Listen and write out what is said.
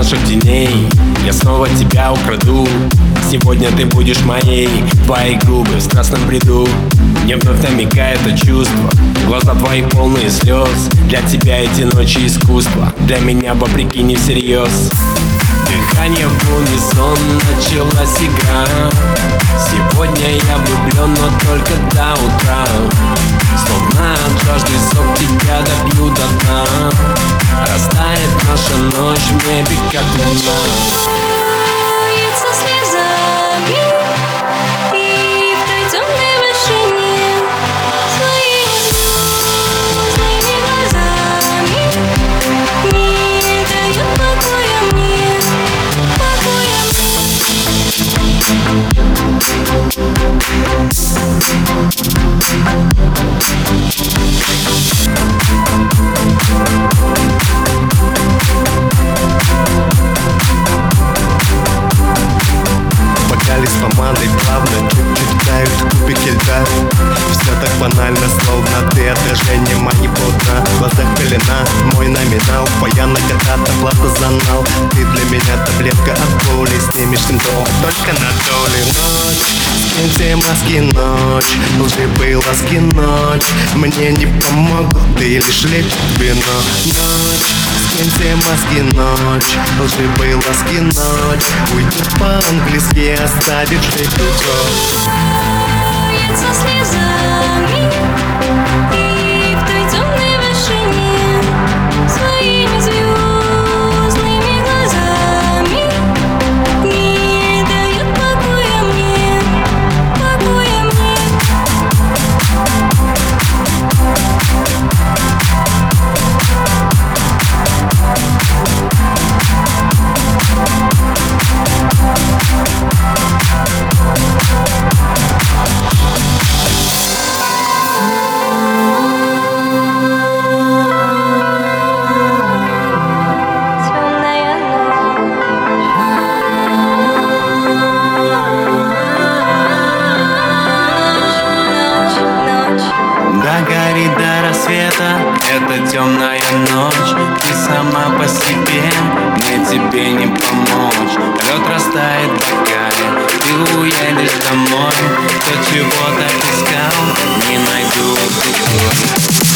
наших теней я снова тебя украду. Сегодня ты будешь моей, твои губы в страстном бреду. Мне вновь намекает это чувство, глаза твои полные слез. Для тебя эти ночи искусство, для меня вопреки не всерьез. Дыхание в унисон, началась игра. Сегодня я влюблен, но только до утра. Словно от жажды сок тебя добью до дна. Растает наша ночь в небе, как луна. Льется слезами, и в той темной машине своими звездными глазами не дает покоя мне, покоя Бокали с помадой плавно чуть-чуть тают кубики льда. Все так банально, словно ты отражение моего дна. В глазах пелена, мой номинал, твоя нагота, плата за нал. Ты для меня таблетка от боли, снимешь симптом только на долю. Ночь, скиньте маски, ночь, лживые ласки, ночь. Мне не помогут, ты лишь лепит вино. Ночь, скиньте маски, ночь, лживые ласки, ночь. Уйдет по-английски, оставив жить любовь. льется слезами, и в той темной машине своими звездными глазами не дает покоя мне, покоя мне. Горит до рассвета, это темная ночь. Ты сама по себе, мне тебе не помочь. Лед растает в бокале, ты уедешь домой. То, чего так искал, не найду в другой.